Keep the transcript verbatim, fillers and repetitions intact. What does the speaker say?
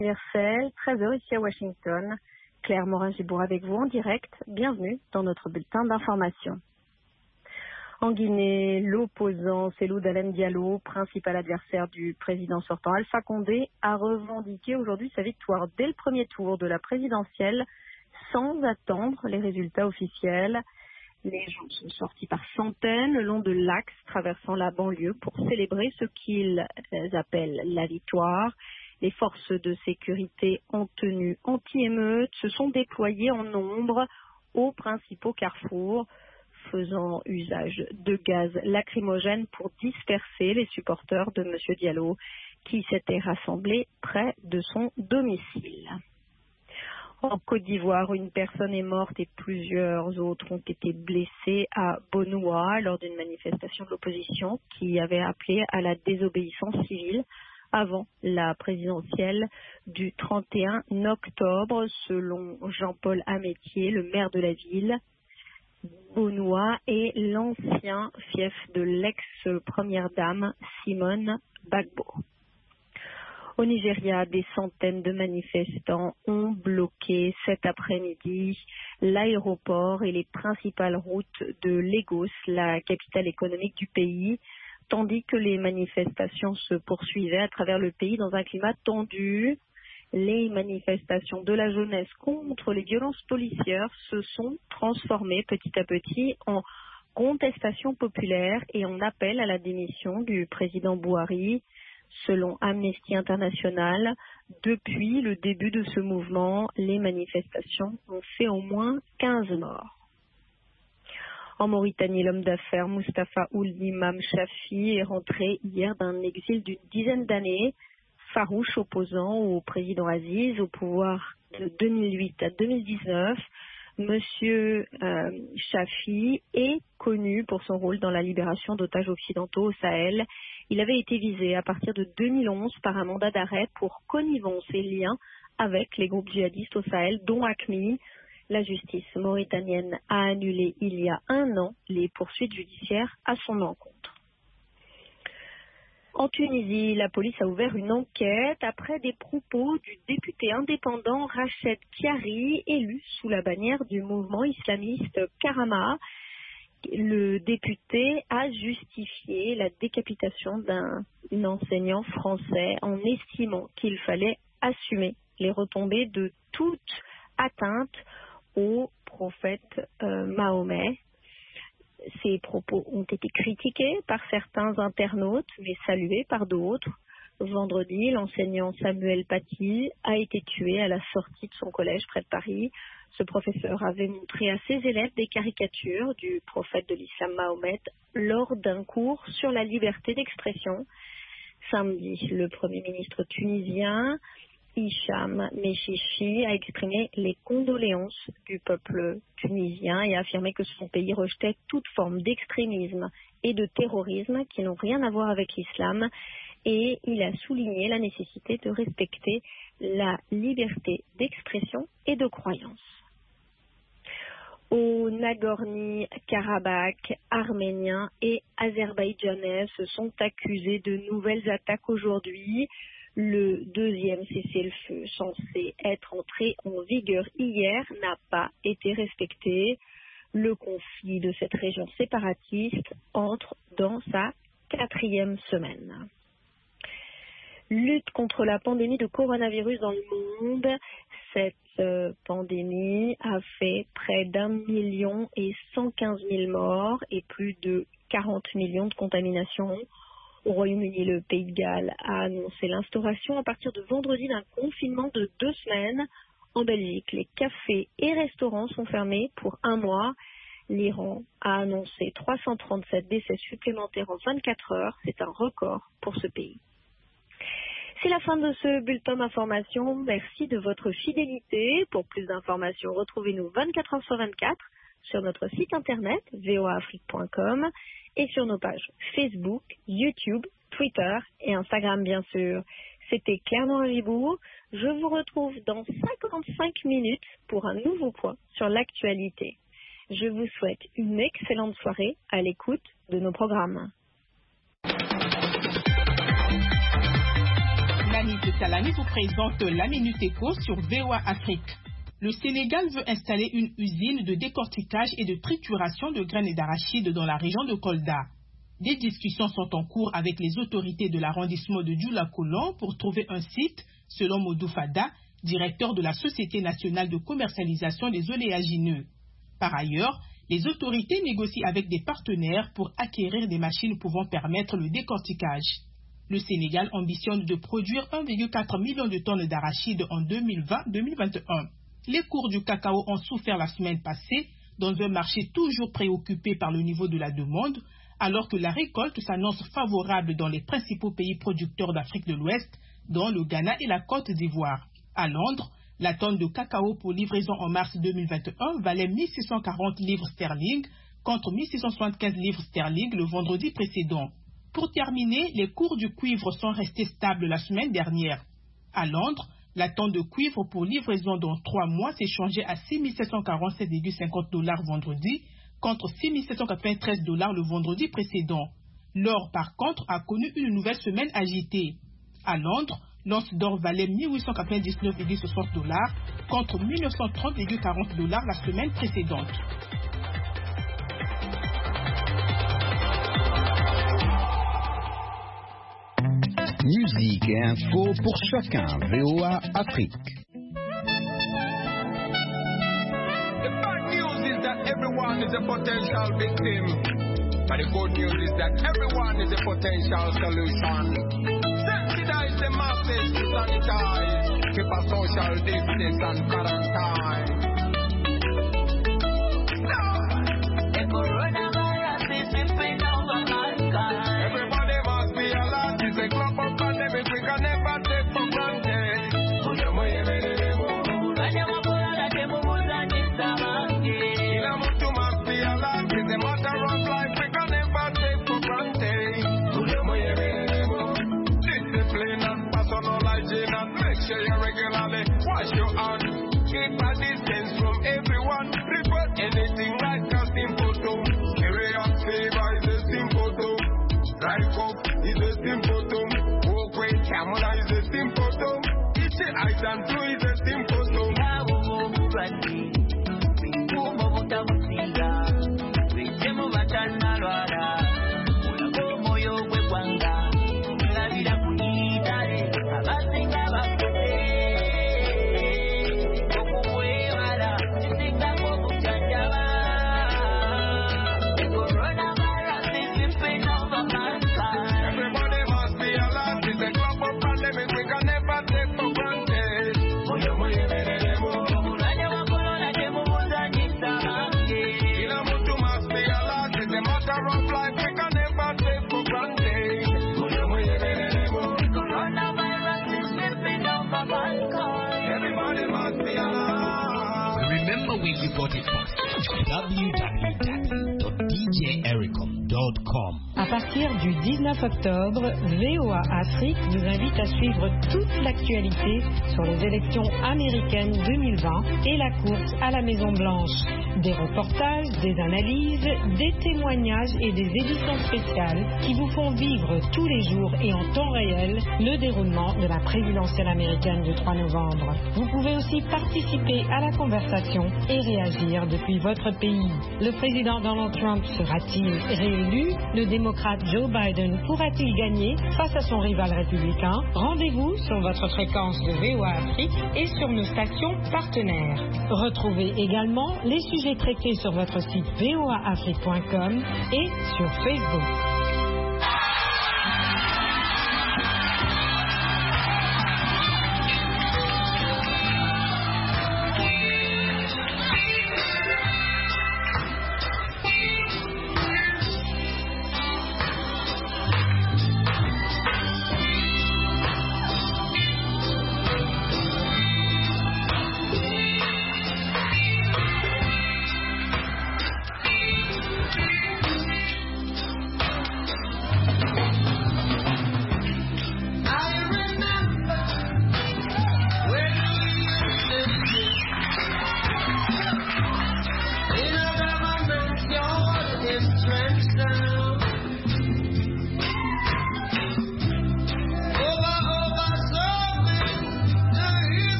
Universel, treize heures ici à Washington. Claire Morin-Gibour avec vous en direct. Bienvenue dans notre bulletin d'information. En Guinée, l'opposant Cellou Dalein Diallo, principal adversaire du président sortant Alpha Condé, a revendiqué aujourd'hui sa victoire dès le premier tour de la présidentielle sans attendre les résultats officiels. Les gens sont sortis par centaines le long de l'axe traversant la banlieue pour célébrer ce qu'ils appellent la victoire. Les forces de sécurité en tenue anti-émeute se sont déployées en nombre aux principaux carrefours, faisant usage de gaz lacrymogène pour disperser les supporters de M. Diallo qui s'étaient rassemblés près de son domicile. En Côte d'Ivoire, une personne est morte et plusieurs autres ont été blessés à Bonoua lors d'une manifestation de l'opposition qui avait appelé à la désobéissance civile avant la présidentielle du trente et un octobre, selon Jean-Paul Amétier, le maire de la ville. Bonoua est l'ancien fief de l'ex-première dame Simone Gbagbo. Au Nigeria, des centaines de manifestants ont bloqué cet après-midi l'aéroport et les principales routes de Lagos, la capitale économique du pays, tandis que les manifestations se poursuivaient à travers le pays dans un climat tendu. Les manifestations de la jeunesse contre les violences policières se sont transformées petit à petit en contestation populaire et en appel à la démission du président Buhari. Selon Amnesty International, depuis le début de ce mouvement, les manifestations ont fait au moins quinze morts. En Mauritanie, l'homme d'affaires Mustapha Ould Imam Chafi est rentré hier d'un exil d'une dizaine d'années, farouche opposant au président Aziz au pouvoir de deux mille huit à deux mille dix-neuf. Monsieur euh, Chafi est connu pour son rôle dans la libération d'otages occidentaux au Sahel. Il avait été visé à partir de deux mille onze par un mandat d'arrêt pour connivence et liens avec les groupes djihadistes au Sahel, dont A Q M I. La justice mauritanienne a annulé il y a un an les poursuites judiciaires à son encontre. En Tunisie, la police a ouvert une enquête après des propos du député indépendant Rached Chiari, élu sous la bannière du mouvement islamiste Karama. Le député a justifié la décapitation d'un enseignant français en estimant qu'il fallait assumer les retombées de toute atteinte au prophète euh, Mahomet. Ces propos ont été critiqués par certains internautes, mais salués par d'autres. Vendredi, l'enseignant Samuel Paty a été tué à la sortie de son collège près de Paris. Ce professeur avait montré à ses élèves des caricatures du prophète de l'islam Mahomet lors d'un cours sur la liberté d'expression. Samedi, le Premier ministre tunisien Hicham Mechichi a exprimé les condoléances du peuple tunisien et a affirmé que son pays rejetait toute forme d'extrémisme et de terrorisme qui n'ont rien à voir avec l'islam, et il a souligné la nécessité de respecter la liberté d'expression et de croyance. Au Nagorno-Karabakh, Arméniens et Azerbaïdjanais se sont accusés de nouvelles attaques aujourd'hui. Le deuxième cessez-le-feu, censé être entré en vigueur hier, n'a pas été respecté. Le conflit de cette région séparatiste entre dans sa quatrième semaine. Lutte contre la pandémie de coronavirus dans le monde. Cette euh, pandémie a fait près d'un million et cent quinze mille morts et plus de quarante millions de contaminations. Au Royaume-Uni, le Pays de Galles a annoncé l'instauration à partir de vendredi d'un confinement de deux semaines. En Belgique, les cafés et restaurants sont fermés pour un mois. L'Iran a annoncé trois cent trente-sept décès supplémentaires en vingt-quatre heures. C'est un record pour ce pays. C'est la fin de ce bulletin d'information. Merci de votre fidélité. Pour plus d'informations, retrouvez-nous vingt-quatre heures sur vingt-quatre sur notre site internet v o a afrique point com et sur nos pages Facebook, YouTube, Twitter et Instagram bien sûr. C'était Claire Morin-Gibour. Je vous retrouve dans cinquante-cinq minutes pour un nouveau point sur l'actualité. Je vous souhaite une excellente soirée à l'écoute de nos programmes. Yanis Talani vous présente la Minute Éco sur V O A Afrique. Le Sénégal veut installer une usine de décortiquage et de trituration de graines d'arachide dans la région de Kolda. Des discussions sont en cours avec les autorités de l'arrondissement de Djoula-Kolon pour trouver un site, selon Modou Fada, directeur de la Société nationale de commercialisation des oléagineux. Par ailleurs, les autorités négocient avec des partenaires pour acquérir des machines pouvant permettre le décortiquage. Le Sénégal ambitionne de produire un virgule quatre million de tonnes d'arachide en deux mille vingt deux mille vingt et un. Les cours du cacao ont souffert la semaine passée dans un marché toujours préoccupé par le niveau de la demande, alors que la récolte s'annonce favorable dans les principaux pays producteurs d'Afrique de l'Ouest, dont le Ghana et la Côte d'Ivoire. À Londres, la tonne de cacao pour livraison en mars deux mille vingt et un valait mille six cent quarante livres sterling contre mille six cent soixante-quinze livres sterling le vendredi précédent. Pour terminer, les cours du cuivre sont restés stables la semaine dernière. À Londres, la tonne de cuivre pour livraison dans trois mois s'échangeait à six mille sept cent quarante-sept virgule cinquante dollars vendredi contre six mille sept cent quatre-vingt-treize dollars le vendredi précédent. L'or, par contre, a connu une nouvelle semaine agitée. À Londres, l'once d'or valait mille huit cent quatre-vingt-dix-neuf virgule soixante dollars contre mille neuf cent trente virgule quarante dollars la semaine précédente. Musique et info pour chacun. V O A Afrique. The bad news is that everyone is a potential victim, but the good news is that everyone is a potential solution. Sensitize the masses to sanitize, keep a social distance and quarantine. The coronavirus is sweeping over mankind. Everybody must be alert. It's a global pandemic we can never take for granted. Kila mtu must be alert. It's a matter of life we can never take for granted. Discipline and personal hygiene and make sure you regularly wash your hands. Keep a distance from everyone. Report anything like a symptom. Serious fever is a symptom. Dry cough is a symptom. Walkway camera is a symptom. Itchy eyes and flu is a symptom. Remember where you got it from. w w w dot d j ericom dot com. À partir du dix-neuf octobre, V O A Afrique vous invite à suivre toute l'actualité sur les élections américaines deux mille vingt et la course à la Maison-Blanche. Des reportages, des analyses, des témoignages et des éditions spéciales qui vous font vivre tous les jours et en temps réel le déroulement de la présidentielle américaine du trois novembre. Vous pouvez aussi participer à la conversation et réagir depuis votre pays. Le président Donald Trump sera-t-il réélu? Le démocrate Joe Biden pourra-t-il gagner face à son rival républicain? Rendez-vous sur votre fréquence de V O A Afrique et sur nos stations partenaires. Retrouvez également les sujets traités sur votre site v o a afrique point com et sur Facebook.